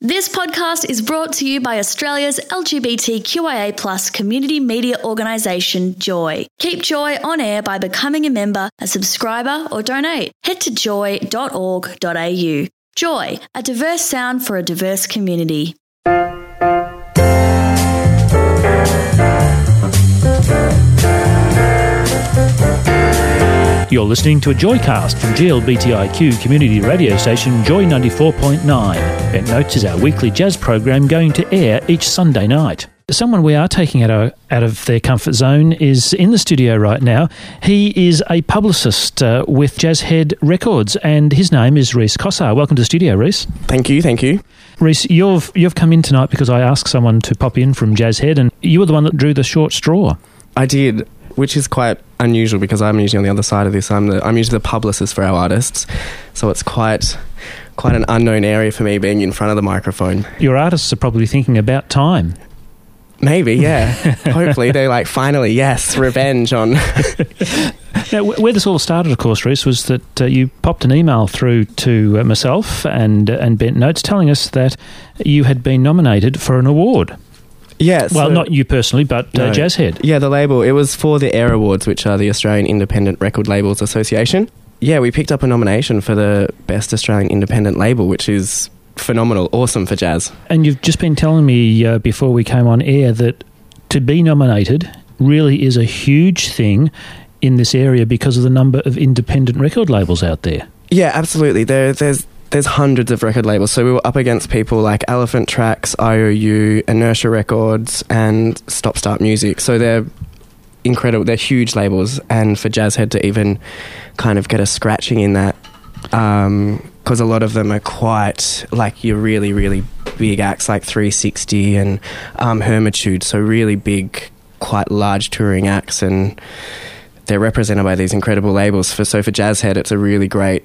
This podcast is brought to you by Australia's LGBTQIA+ community media organisation, Joy. Keep Joy on air by becoming a member, a subscriber or donate. Head to joy.org.au. Joy, a diverse sound for a diverse community. You're listening to a Joycast from GLBTIQ community radio station Joy 94.9. Bent Notes is our weekly jazz program going to air each Sunday night. Someone we are taking out of their comfort zone is in the studio right now. He is a publicist with Jazzhead Records, and his name is Rhys Cossar. Welcome to the studio, Rhys. Thank you. Rhys, you've come in tonight because I asked someone to pop in from Jazzhead, and you were the one that drew the short straw. I did, which is quite unusual because I'm usually on the other side of this. I'm usually the publicist for our artists, so it's quite an unknown area for me being in front of the microphone. Your artists are probably thinking about time. Maybe, yeah. Hopefully they're like, finally, yes, revenge on... Now, where this all started, of course, Rhys, was that you popped an email through to myself and Bent Notes telling us that you had been nominated for an award. Yeah. Well, not you personally, but no. Jazzhead. Yeah, the label. It was for the AIR Awards, which are the Australian Independent Record Labels Association. Yeah, we picked up a nomination for the Best Australian Independent Label, which is phenomenal, awesome for jazz. And you've just been telling me before we came on air that to be nominated really is a huge thing in this area because of the number of independent record labels out there. Yeah, absolutely. There's hundreds of record labels. So we were up against people like Elephant Tracks, IOU, Inertia Records, and Stop Start Music. So they're incredible. They're huge labels. And for Jazzhead to even kind of get a scratching in that, because a lot of them are quite like your really, really big acts like 360 and Hermitude. So really big, quite large touring acts. And they're represented by these incredible labels. So for Jazzhead, it's a really great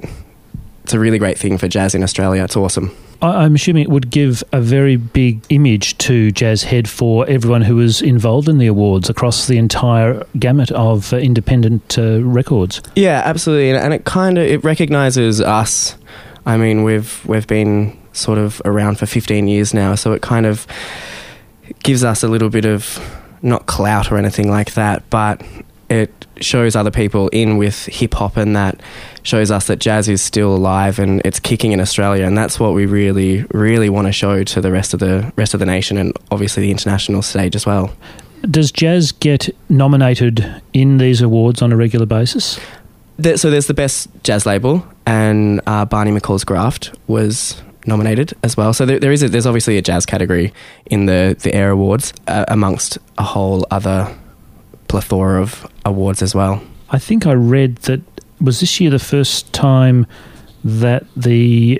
thing for jazz in Australia. It's awesome. I'm assuming it would give a very big image to Jazzhead for everyone who was involved in the awards across the entire gamut of independent records. Yeah, absolutely. And it recognises us. I mean, we've been sort of around for 15 years now, so it kind of gives us a little bit of, not clout or anything like that, but it shows other people in with hip-hop, and that shows us that jazz is still alive and it's kicking in Australia, and that's what we really, really want to show to the rest of the nation and obviously the international stage as well. Does jazz get nominated in these awards on a regular basis? So there's the Best Jazz Label, and Barney McCall's Graft was nominated as well. So there's obviously a jazz category in the AIR Awards amongst a whole other plethora of awards as well. I think I read that, was this year the first time that the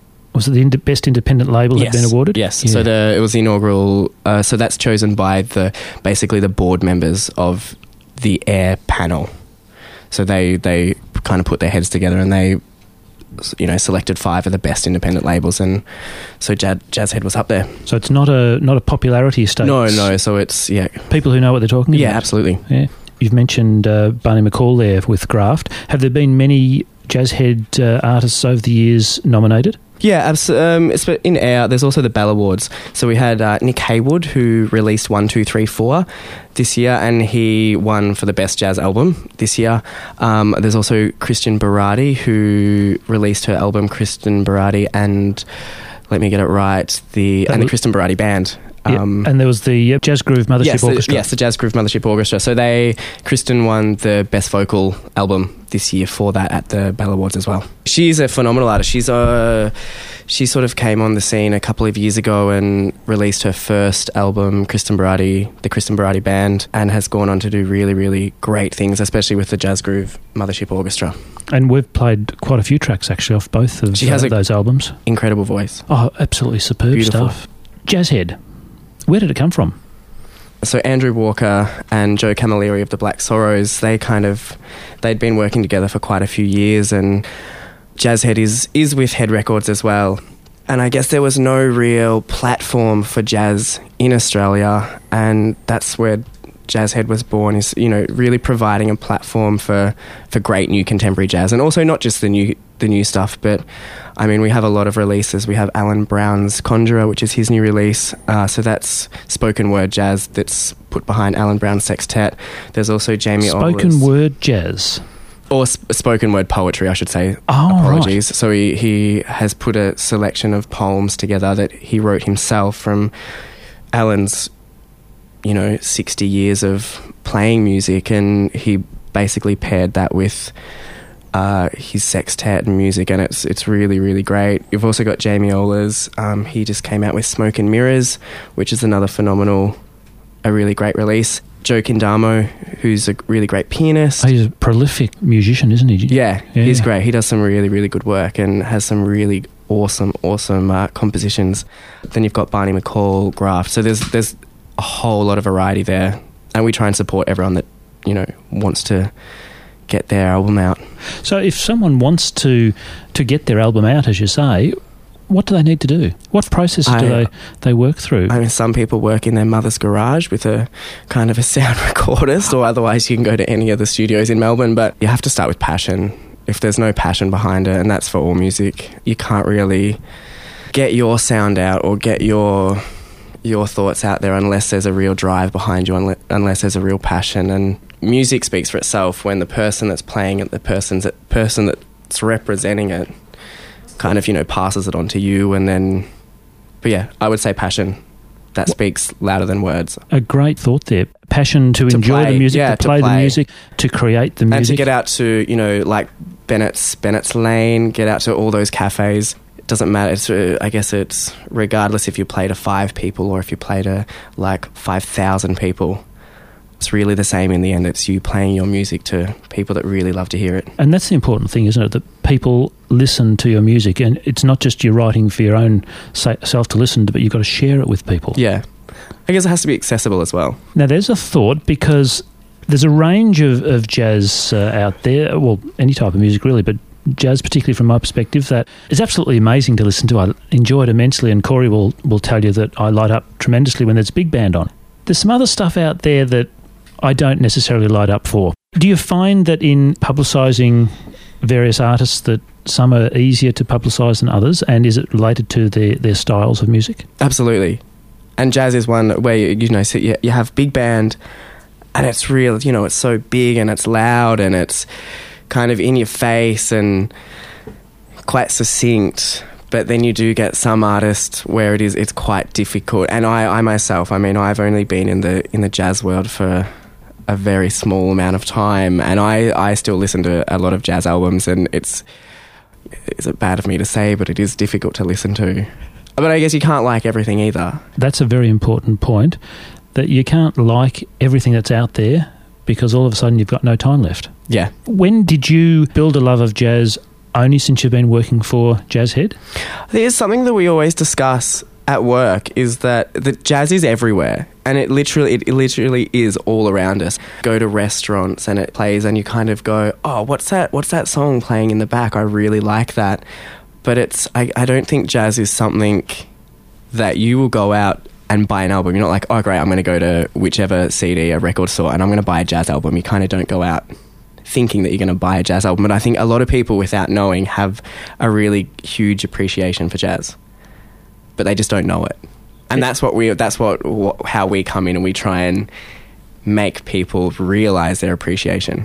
Best Independent Label had been awarded? Yes, yeah. So it was the inaugural, so that's chosen by basically the board members of the AIR panel. So they kind of put their heads together and they, selected 5 of the best independent labels, and so Jazzhead was up there. So it's not a popularity state. No. So it's people who know what they're talking about. Yeah, absolutely. Yeah, you've mentioned Barney McCall there with Graft. Have there been many Jazzhead artists over the years nominated? Yeah, in AIR, there's also the Bell Awards. So we had Nick Haywood, who released 1, 2, 3, 4 this year, and he won for the Best Jazz Album this year. There's also Christian Berardi, who released her album Christian Berardi and, let me get it right, the Christian Berardi Band. And there was the Jazz Groove Mothership Orchestra. Yes, the Jazz Groove Mothership Orchestra. So Kristen won the Best Vocal Album this year for that at the Bell Awards as well. She's a phenomenal artist. She sort of came on the scene a couple of years ago and released her first album, the Kristen Berardi Band, and has gone on to do really, really great things, especially with the Jazz Groove Mothership Orchestra. And we've played quite a few tracks actually off both of those albums. Incredible voice. Oh, absolutely superb Beautiful stuff. Jazzhead. Where did it come from? So Andrew Walker and Joe Camilleri of the Black Sorrows, they'd been working together for quite a few years, and Jazzhead is with Head Records as well. And I guess there was no real platform for jazz in Australia, and that's where Jazzhead was born, is really providing a platform for great new contemporary jazz, and also not just the new the new stuff. But I mean, we have a lot of releases. We have Alan Brown's Conjurer, which is his new release. So that's spoken word jazz that's put behind Alan Brown's sextet. There's also Jamie Spoken word jazz. Or spoken word poetry, I should say. Oh, apologies. Right. So he has put a selection of poems together that he wrote himself from Alan's, 60 years of playing music, and he basically paired that with his sextet and music, and it's really, really great. You've also got Jamie Ola's. He just came out with Smoke and Mirrors, which is another a really great release. Joe Kindamo, who's a really great pianist. Oh, he's a prolific musician, isn't he? Yeah, he's great. He does some really, really good work and has some really awesome compositions. Then you've got Barney McCall, Graft. So there's a whole lot of variety there, and we try and support everyone that wants to get their album out. So if someone wants to get their album out, as you say, what do they need to do? What processes do they work through? I mean, some people work in their mother's garage with a kind of a sound recordist, or otherwise you can go to any of the studios in Melbourne, but you have to start with passion. If there's no passion behind it, and that's for all music, you can't really get your sound out or get your thoughts out there unless there's a real drive behind you, unless there's a real passion. And music speaks for itself when the person that's playing it, the person that's representing it, kind of, passes it on to you. And then, but yeah, I would say passion. That speaks louder than words. A great thought there. Passion to enjoy the music, to play the music, to create the music. And to get out to, like Bennett's Lane, get out to all those cafes. It doesn't matter. I guess it's regardless if you play to 5 people or if you play to 5,000 people. It's really the same in the end. It's you playing your music to people that really love to hear it. And that's the important thing, isn't it? That people listen to your music, and it's not just you're writing for your own self to listen to, but you've got to share it with people. Yeah. I guess it has to be accessible as well. Now, there's a thought, because there's a range of jazz out there, well, any type of music really, but jazz, particularly from my perspective, that is absolutely amazing to listen to. I enjoy it immensely, and Corey will tell you that I light up tremendously when there's big band on. There's some other stuff out there that I don't necessarily light up for. Do you find that in publicising various artists that some are easier to publicise than others, and is it related to their styles of music? Absolutely. And jazz is one where, you have big band, and it's real, it's so big and it's loud and it's kind of in your face and quite succinct. But then you do get some artists where it's quite difficult. And I myself, I've only been in the jazz world for a very small amount of time, and I still listen to a lot of jazz albums, and is it bad of me to say, but it is difficult to listen to. But I guess you can't like everything either. That's a very important point, that you can't like everything that's out there, because all of a sudden you've got no time left. Yeah. When did you build a love of jazz? Only since you've been working for Jazz Head? There's something that we always discuss at work, is that the jazz is everywhere, and it literally is all around us. Go to restaurants and it plays, and you kind of go, oh, what's that song playing in the back? I really like that. But I don't think jazz is something that you will go out and buy an album. You're not like, oh great, I'm going to go to whichever CD, a record store, and I'm going to buy a jazz album. You kind of don't go out thinking that you're going to buy a jazz album. But I think a lot of people, without knowing, have a really huge appreciation for jazz, but they just don't know it. And that's how we come in, and we try and make people realise their appreciation.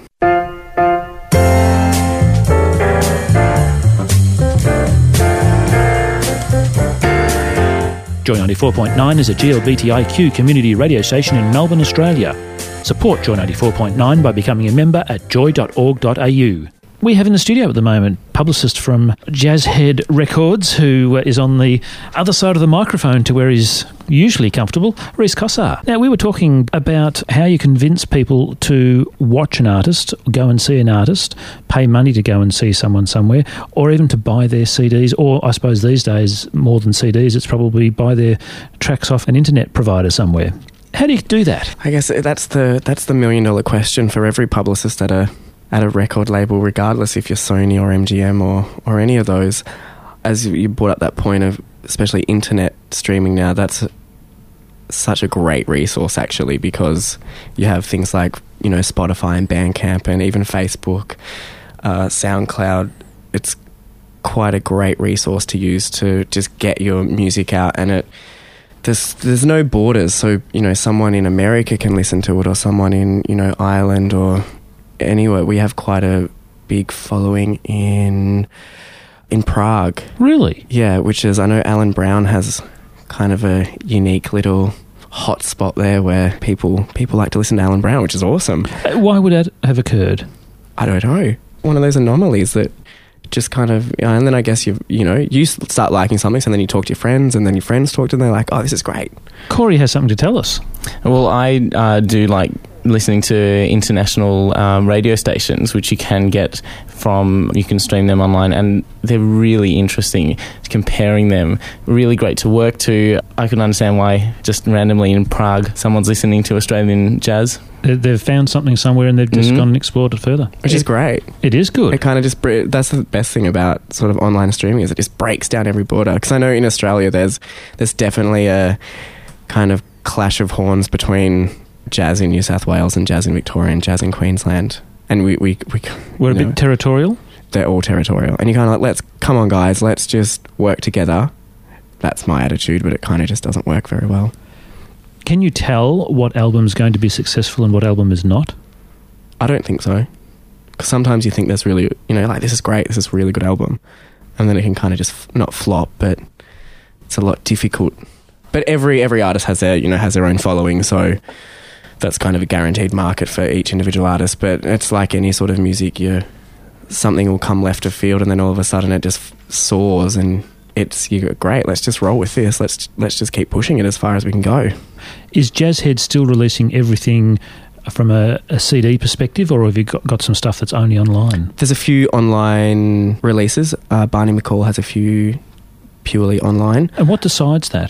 Joy 94.9 is a GLBTIQ community radio station in Melbourne, Australia. Support Joy 94.9 by becoming a member at joy.org.au. We have in the studio at the moment publicist from Jazz Head Records, who is on the other side of the microphone to where he's usually comfortable, Rhys Cossar. Now, we were talking about how you convince people to watch an artist, go and see an artist, pay money to go and see someone somewhere, or even to buy their CDs, or I suppose these days, more than CDs, it's probably buy their tracks off an internet provider somewhere. How do you do that? I guess that's the $1 million question for every publicist at a record label, regardless if you're Sony or MGM or any of those. As you brought up that point of especially internet streaming now, that's such a great resource actually, because you have things like, Spotify and Bandcamp and even Facebook, SoundCloud. quite a great resource to use to just get your music out, and there's no borders. So, you know, someone in America can listen to it, or someone in, you know, Ireland or anywhere. We have quite a big following in Prague. Really? Yeah, which is, I know Alan Brown has kind of a unique little hot spot there where people like to listen to Alan Brown, which is awesome. Why would that have occurred? I don't know. One of those anomalies that just kind of, and then I guess you start liking something, so then you talk to your friends, and then your friends talk to them, they're like, oh, this is great. Corey has something to tell us. Well, I do like listening to international radio stations, which you can stream them online, and they're really interesting. Comparing them, really great to work to. I can understand why just randomly in Prague someone's listening to Australian jazz. They've found something somewhere and they've just gone and explored it further. Which is great. It is good. It kind of just, that's the best thing about sort of online streaming, is it just breaks down every border. Because I know in Australia there's definitely a kind of clash of horns between jazz in New South Wales and jazz in Victoria and jazz in Queensland. And we're a bit territorial. They're all territorial. And you kind of like, come on guys, let's just work together. That's my attitude, but it kind of just doesn't work very well. Can you tell what album's going to be successful and what album is not? I don't think so. Because sometimes you think there's really, like, this is great, this is a really good album. And then it can kind of just not flop, but it's a lot difficult. But every artist has their own following, so that's kind of a guaranteed market for each individual artist. But it's like any sort of music, something will come left of field and then all of a sudden it just soars, and you go, great, let's just roll with this. Let's just keep pushing it as far as we can go. Is Jazzhead still releasing everything from a CD perspective, or have you got some stuff that's only online? There's a few online releases. Barney McCall has a few purely online. And what decides that?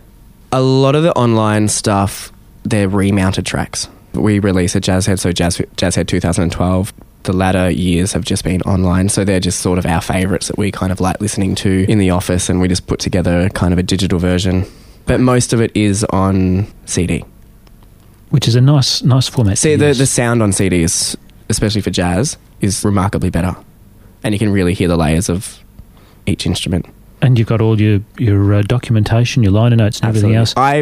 A lot of the online stuff, they're remounted tracks. We release a Jazzhead, so Jazzhead 2012. The latter years have just been online, so they're just sort of our favourites that we kind of like listening to in the office, and we just put together kind of a digital version. But most of it is on CD. Which is a nice format. See, the sound on CD is, especially for jazz, is remarkably better. And you can really hear the layers of each instrument. And you've got all your documentation, your liner notes and everything else. I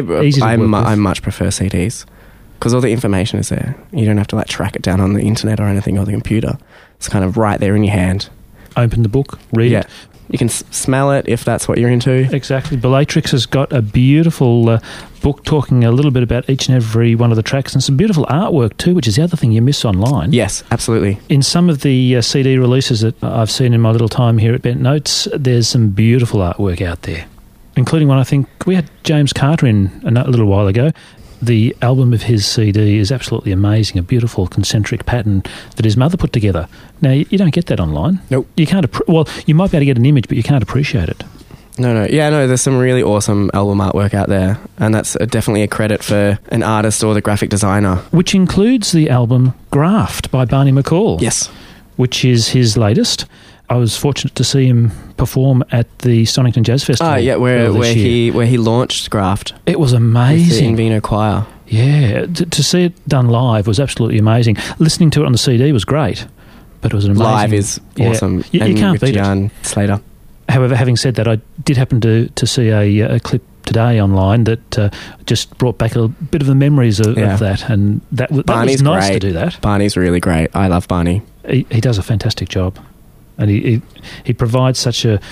much prefer CDs because all the information is there. You don't have to track it down on the internet or anything, or the computer. It's kind of right there in your hand. Open the book, read it. You can smell it if that's what you're into. Exactly. Bellatrix has got a beautiful book talking a little bit about each and every one of the tracks, and some beautiful artwork too, which is the other thing you miss online. Yes, absolutely. In some of the CD releases that I've seen in my little time here at Bent Notes, there's some beautiful artwork out there, including one I think we had James Carter in a little while ago. The album of his CD is absolutely amazing, a beautiful concentric pattern that his mother put together. Now, you don't get that online. Nope. You can't, you might be able to get an image, but you can't appreciate it. No. Yeah, no, there's some really awesome album artwork out there, and that's definitely a credit for an artist or the graphic designer. Which includes the album Graft by Barney McCall. Yes. Which is his latest. I was fortunate to see him perform at the Stonington Jazz Festival. Oh, yeah, where he launched Graft. It was amazing. With the Invino Choir. Yeah, to see it done live was absolutely amazing. Listening to it on the CD was great, but it was an amazing... Live is awesome. You can't beat Jan Slater. However, having said that, I did happen to see a clip today online that just brought back a bit of the memories of that, and that was nice to do that. Barney's really great. I love Barney. He does a fantastic job. And he provides such an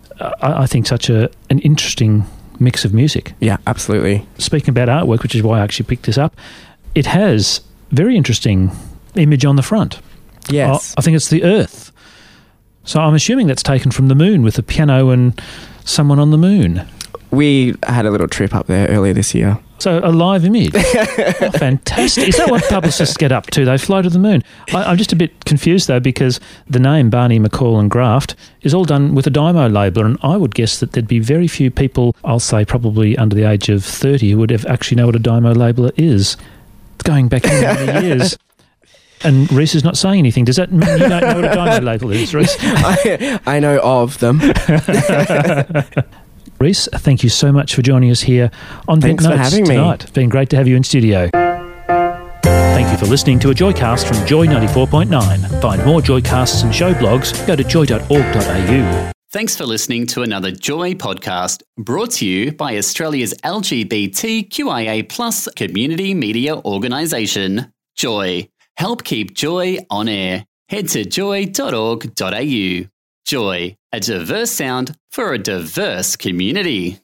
interesting mix of music. Yeah, absolutely. Speaking about artwork, which is why I actually picked this up, it has very interesting image on the front. Yes. I think it's the Earth. So I'm assuming that's taken from the moon, with a piano and someone on the moon. We had a little trip up there earlier this year. So a live image. Oh, fantastic. Is that what publicists get up to? They fly to the moon. I'm just a bit confused, though, because the name Barney McCall and Graft is all done with a Dymo labeler, and I would guess that there'd be very few people, I'll say probably under the age of 30, who would actually know what a Dymo labeler is. It's going back many years. And Reese is not saying anything. Does that mean you don't know what a Dymo labeler is, Reese? I know of them. Reese, thank you so much for joining us here on Bent Notes having tonight. Me. It's been great to have you in studio. Thank you for listening to a Joycast from Joy 94.9. Find more Joycasts and show blogs. Go to joy.org.au. Thanks for listening to another Joy podcast brought to you by Australia's LGBTQIA+ community media organisation, Joy. Help keep Joy on air. Head to joy.org.au. Joy, a diverse sound for a diverse community.